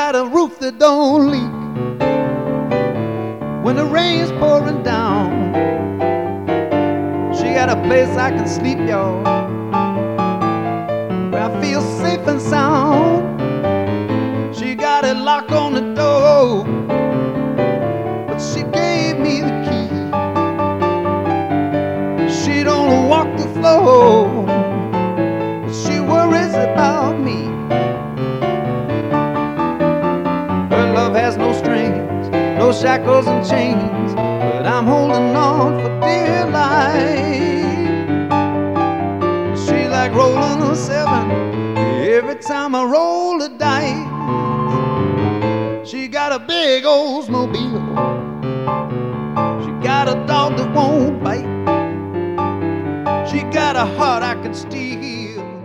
got a roof that don't leak when the rain's pouring down. She got a place I can sleep, y'all, where I feel safe and sound. She got a lock on the door, but she gave me the key. She don't walk the floor, but she worries about me. Her love has no strings, no shackles and chains, but I'm holding on for dear life. She like rolling a 7 every time I roll the dice. She got a big Oldsmobile, she got a dog that won't bite, she got a heart I could steal.